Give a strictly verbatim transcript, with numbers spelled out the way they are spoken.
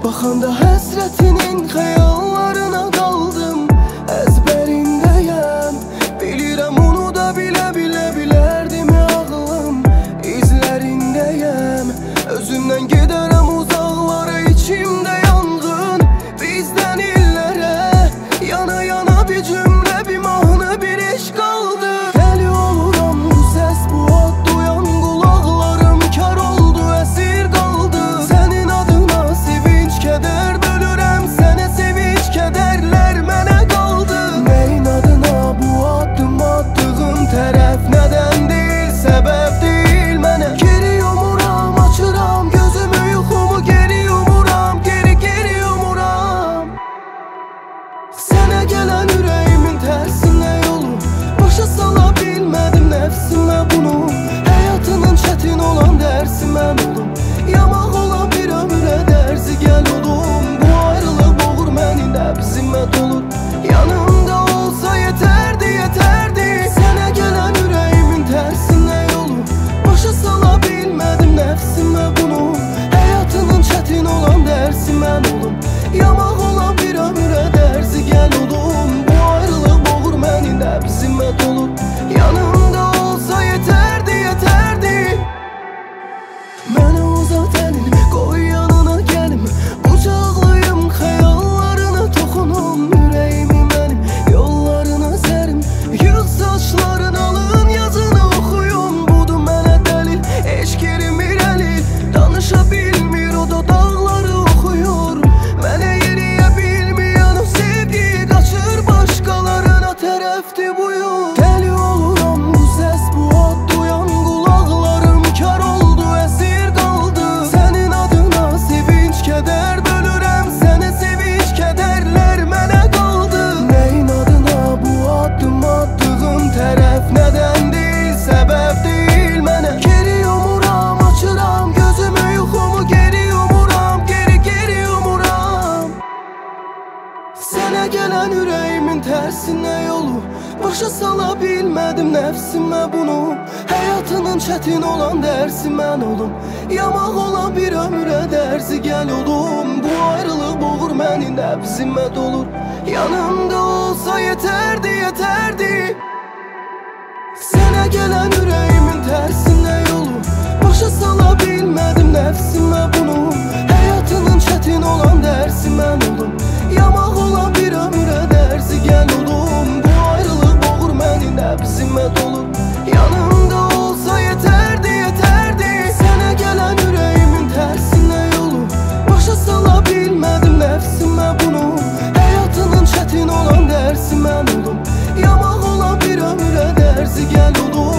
Baxanda həsrətinin xəyallarına qaldım. Əzbərindəyəm, bilirəm onu da bilə bilə bilərdimi ağlım. İzlərindəyəm, özümdən gedərəm uzaqlara, içimdə yanğın. Bizdən illərə yana yana bir cümlə, bir mahnı, bir eşq qaldı. Dəli oluram bu səs, bu ad duyan qulaqlarım kar oldu, əsir qaldı. Sənin adına sevinç, kədər bölürəm, sənə sevinç, kədərlər mənə qaldı. Nəyin adına bu addım attığım tərəf nədən deyil, səbəb deyil mənə. Geri yumuram, açıram gözümü, yuxumu geri yumuram, geri geri yumuram. Sənə gələn ürəyimin tərsinə yolu, başa sala bilmədim nəfsimə bunu. Həyatının çətin olan dərsi mən olum, yamaq olan bir ömrə dərzi gəl olum. Bu ayrılıq boğur məni, nəbzimə dolur, yanımda olsa yetərdi, yetərdi. Sənə gələn ürəyimin tərsinə yolu, başa sala bilmədim nəfsimə bunu. Həyatının çətin olan dərsi mən olum, yamaq olan bir ömrə dərzi gəl olum. Bu ayrılıq boğur məni, nəbzimə dolur, yanımda olsa yetərdi, yetərdi. Mənə uzat əlini, qoy yanına gəlim, qucaqlayım, xəyallarına toxunum. Ürəyimi mənim, yollarına sərim, yığ saçların, alın yazını oxuyum. Budur mənə dəlil, eşq yerimir əlil, danışa bilmir o dodaqları oxuyur. Mənə yeriyə bilməyən o sevgi, qaçır başqalarına tərəfdir bu yol. Dəli oluram bu səs, bu ad duyan qulaqlarım kar oldu, əsir qaldı. Sənin adına sevinç, kədər bölürəm, sənə sevinç, kədərlər mənə qaldı. Nəyin adına bu addım attığım tərəf nədən deyil, səbəb deyil mənə. Geri yumuram, açıram gözümü, yuxumu geri yumuram, geri geri yumuram. Sənə gələn ürəyimin tərsinə yolu, başa sala bilmədim nəfsimə bunu. Həyatının çətin olan dərsi mən olum, yamaq olan bir ömrə dərzi gəl olum. Bu ayrılıq boğur məni, nəbzimə dolur, yanımda olsa yetərdi, yetərdi. Sənə gələn ürəyimin tərsinə yolu, başa sala bilmədim nəfsimə bunu. Həyatının çətin olan dərsi mən olum, yamaq olan bir ömrə dərzi gəl olum. Bu ayrılıq boğur məni, nəbzimə dolur, yanımda olsa yetərdi, yetərdi. Sənə gələn ürəyimin tərsinə yolu, başa sala bilmədim nəfsimə bunu. Həyatının çətin olan dərsi mən olum, yamaq olan bir ömrə dərzi gəl olum.